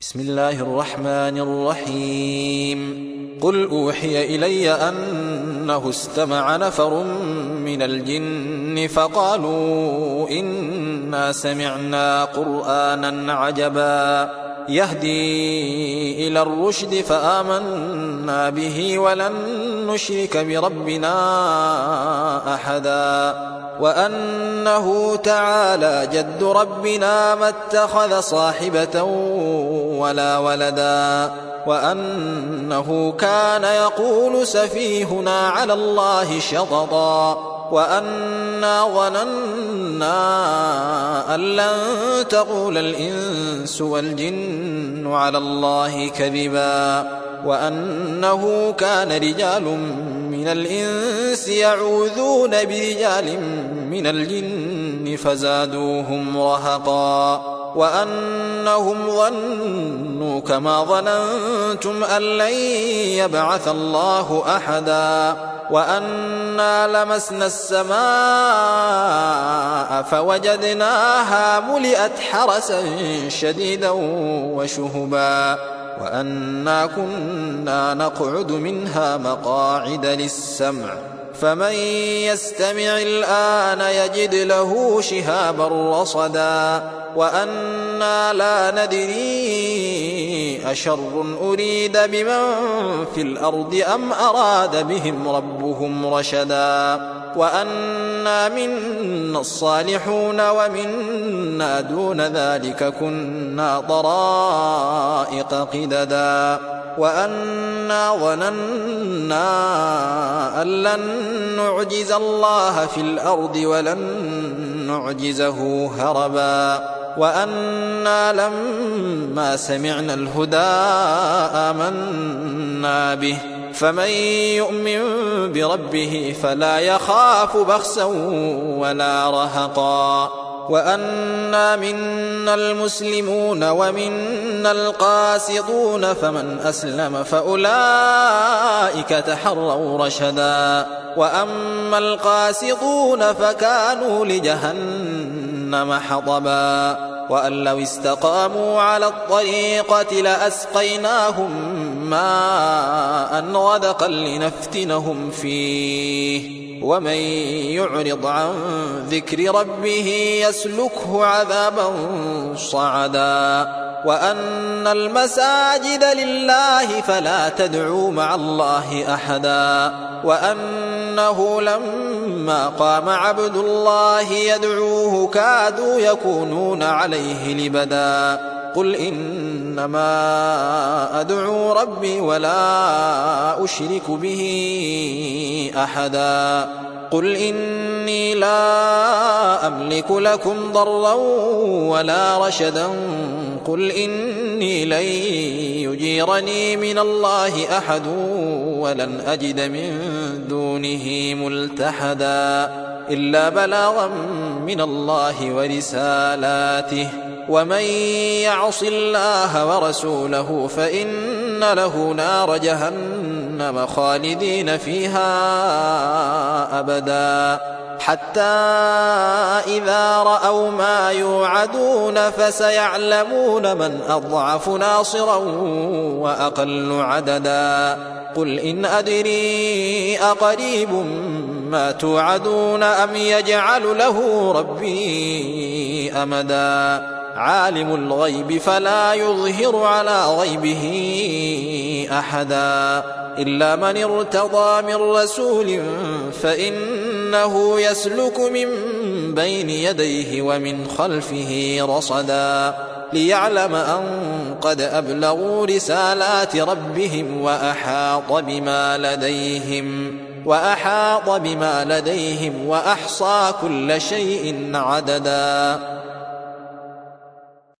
بسم الله الرحمن الرحيم. قل أوحي إلي أنه استمع نفر من الجن فقالوا إنا سمعنا قرآنا عجبا يهدي إلى الرشد فآمنا به ولن نشرك بربنا أحدا وأنه تعالى جد ربنا ما اتخذ صاحبة ولا ولدا وأنه كان يقول سفيهنا على الله شططا وأنا ظننا أن لن تقول الإنس والجن على الله كذبا وأنه كان رجال من الإنس يعوذون برجال من الجن فزادوهم رهقا وأنهم ظنوا كما ظننتم أن لن يبعث الله أحدا وأنا لمسنا السماء فوجدناها ملئت حرسا شديدا وشهبا وأنا كنا نقعد منها مقاعد للسمع فمن يستمع الآن يجد له شهابا رصدا وأنا لا ندري أشر أريد بمن في الأرض أم أراد بهم ربهم رشدا وأنا منا الصالحون ومنا دون ذلك كنا طرائق قددا وأنا ظننا أن لن نعجز الله في الأرض ولن نعجزه هربا وأنا لما سمعنا الهدى آمنا به فمن يؤمن بربه فلا يخاف بخسا ولا رهقا وأنا منا المسلمون ومنا القاسطون فمن أسلم فأولئك تحروا رشدا وأما القاسطون فكانوا لجهنم حطبا وأن لو استقاموا على الطريقة لأسقيناهم ماء غدقا لنفتنهم فيه ومن يعرض عن ذكر ربه يسلكه عذابا صعدا وأن المساجد لله فلا تدعوا مع الله أحدا وأنه لما قام عبد الله يدعوه كادوا يكونون عليه لبدا قل إنما أدعو ربي ولا أشرك به أحدا قل إني لا أملك لكم ضرا ولا رشدا قل إني لن يجيرني من الله أحد ولن أجد من دونه ملتحدا إلا بلاغا من الله ورسالاته ومن يعص الله ورسوله فإن له نار جهنم خالدين فيها أبدا حتى إذا رأوا ما يوعدون فسيعلمون من أضعف ناصرا وأقل عددا قل إن أدري أقريب ما توعدون أم يجعل له ربي أمدا عالم الغيب فلا يظهر على غيبه أحدا إلا من ارتضى من رسول فإنه يسلك من بين يديه ومن خلفه رصدا ليعلم أن قد أبلغوا رسالات ربهم وأحاط بما لديهم وأحصى كل شيء عددا